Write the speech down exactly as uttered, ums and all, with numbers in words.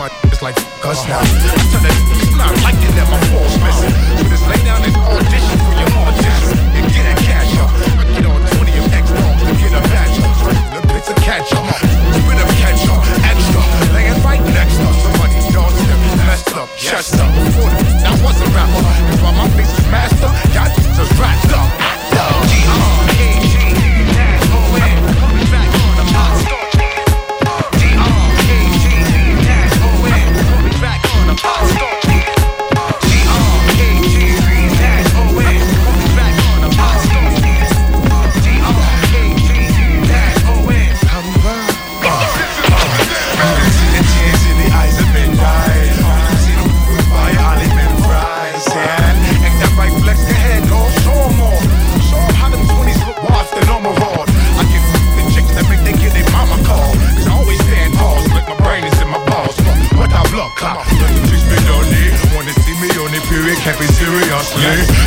my it's like cuz now. I tell that it's not like it that my balls missing. So just lay down and audition for your audition and get that cash up. Get on twenty of X dogs to get a badge up. The bits of catch up, bit of catch up, extra, laying right next up. Somebody dogs them messed up, chest up. Before the I was a rapper, and while my face was master, y'all just wrapped up. G R A G dash O N, coming back on the pop star. G R A G dash O N, coming back on the pop star. G R A G dash O N, coming back on the pop star. G R A G dash O N, come back. See the tears in the eyes of midnight. See the fire, I live in rise. Ain't that right? Flex your head, go show 'em all. Show 'em how them twenties look washed and on my rod. I get the chicks that make they get their mama call. Cause I always stand tall, like my brain is in my balls. What I block, come on. The chicks been on it, wanna see me on it, period, can't be seriously.